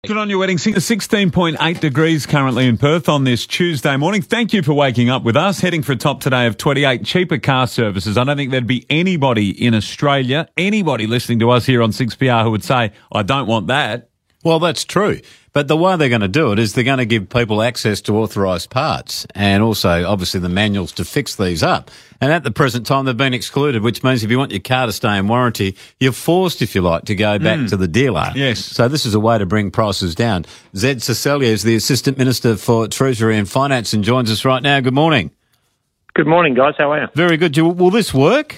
Good on your wedding. 16.8 degrees currently in Perth on this Tuesday morning. Thank you for waking up with us. Heading for a top today of 28 cheaper car services. I don't think there'd be anybody in Australia, anybody listening to us here on 6PR who would say, I don't want that. Well, that's true. But the way they're going to do it is they're going to give people access to authorised parts and also, obviously, the manuals to fix these up. And at the present time, they've been excluded, which means if you want your car to stay in warranty, you're forced, if you like, to go back to the dealer. Yes. So this is a way to bring prices down. Zed Cecilia is the Assistant Minister for Treasury and Finance and joins us right now. Good morning. Good morning, guys. How are you? Very good. Will this work?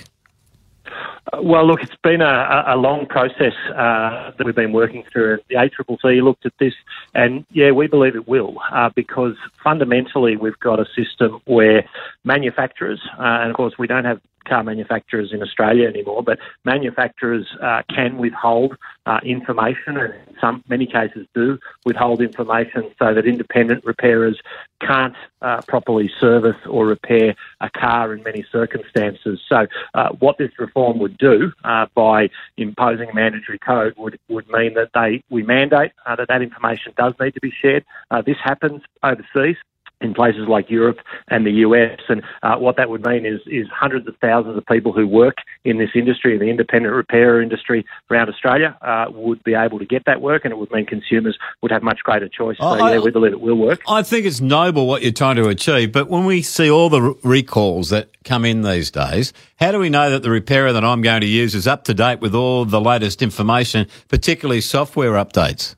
Well, look, it's been a long process that we've been working through. The ACCC looked at this, and, yeah, we believe it will because fundamentally we've got a system where manufacturers, and, of course, we don't have car manufacturers in Australia anymore, but manufacturers can withhold information, and in many cases do withhold information so that independent repairers can't properly service or repair a car in many circumstances. So what this reform would do by imposing a mandatory code would mean that we mandate that information does need to be shared. This happens overseas in places like Europe and the US, and what that would mean is hundreds of thousands of people who work in this industry, in the independent repairer industry around Australia, would be able to get that work, and it would mean consumers would have much greater choice. So, yeah, we believe it will work. I think it's noble what you're trying to achieve, but when we see all the recalls that come in these days, how do we know that the repairer that I'm going to use is up to date with all the latest information, particularly software updates?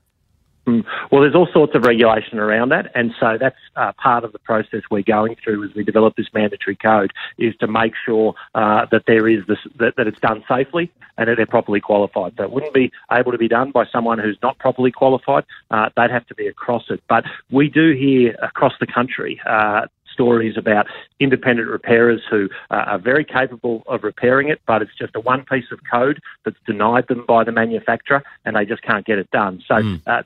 Well, there's all sorts of regulation around that, and so that's part of the process we're going through as we develop this mandatory code, is to make sure that there is that it's done safely and that they're properly qualified. So it wouldn't be able to be done by someone who's not properly qualified. They'd have to be across it. But we do hear across the country stories about independent repairers who are very capable of repairing it, but it's just a one piece of code that's denied them by the manufacturer, and they just can't get it done. So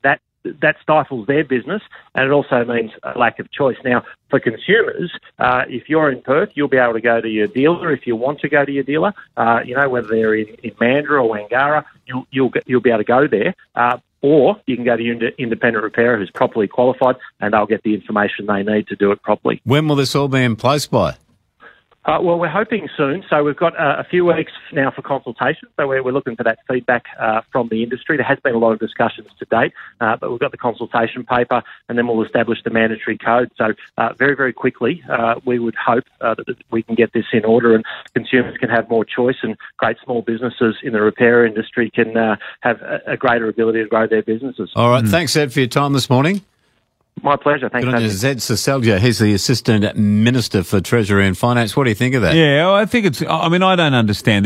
that stifles their business, and it also means a lack of choice. Now, for consumers, if you're in Perth, you'll be able to go to your dealer if you want to go to your dealer. Whether they're in Mandurah or Wangara, you'll be able to go there. Or you can go to your independent repairer who's properly qualified, and they'll get the information they need to do it properly. When will this all be in place by? Well, we're hoping soon. So we've got a few weeks now for consultation. So we're looking for that feedback from the industry. There has been a lot of discussions to date, but we've got the consultation paper, and then we'll establish the mandatory code. So very, very quickly, we would hope that we can get this in order and consumers can have more choice, and great small businesses in the repair industry can have a greater ability to grow their businesses. All right. Thanks, Ed, for your time this morning. My pleasure. Thanks. Good on you, Zed Cecilia. He's the Assistant Minister for Treasury and Finance. What do you think of that? Yeah, I think I don't understand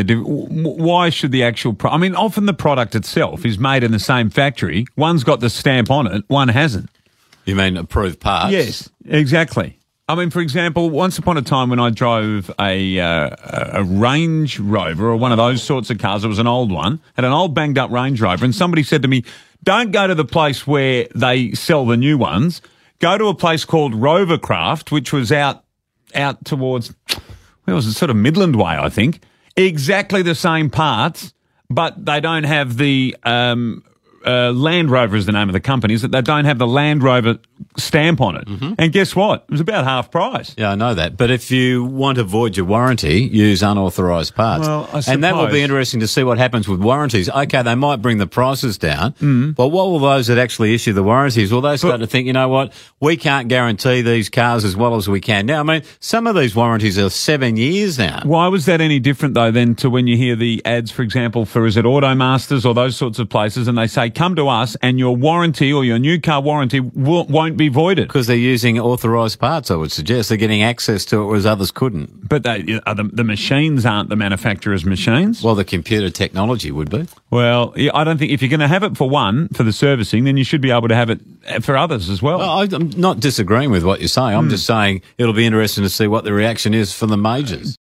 why should the actual often the product itself is made in the same factory. One's got the stamp on it, one hasn't. You mean approved parts? Yes, exactly. For example, once upon a time when I drove a Range Rover or one of those sorts of cars, it was an old one, had an old banged up Range Rover, and somebody said to me, don't go to the place where they sell the new ones. Go to a place called Rovercraft, which was out towards, where was it, sort of Midland Way, I think. Exactly the same parts, but they don't have the Land Rover is the name of the company, is that they don't have the Land Rover stamp on it. Mm-hmm. And guess what? It was about half price. Yeah, I know that. But if you want to avoid your warranty, use unauthorised parts. Well, I suppose. And that will be interesting to see what happens with warranties. Okay, they might bring the prices down, but what will those that actually issue the warranties, will they start to think, you know what, we can't guarantee these cars as well as we can now? Some of these warranties are 7 years now. Why was that any different, though, than to when you hear the ads, for example, for, is it Automasters or those sorts of places, and they say, come to us and your warranty or your new car warranty won't be voided. Because they're using authorised parts, I would suggest. They're getting access to it, whereas others couldn't. But the machines aren't the manufacturer's machines. Well, the computer technology would be. Well, I don't think if you're going to have it for the servicing, then you should be able to have it for others as well. I'm not disagreeing with what you're saying. I'm just saying it'll be interesting to see what the reaction is from the majors.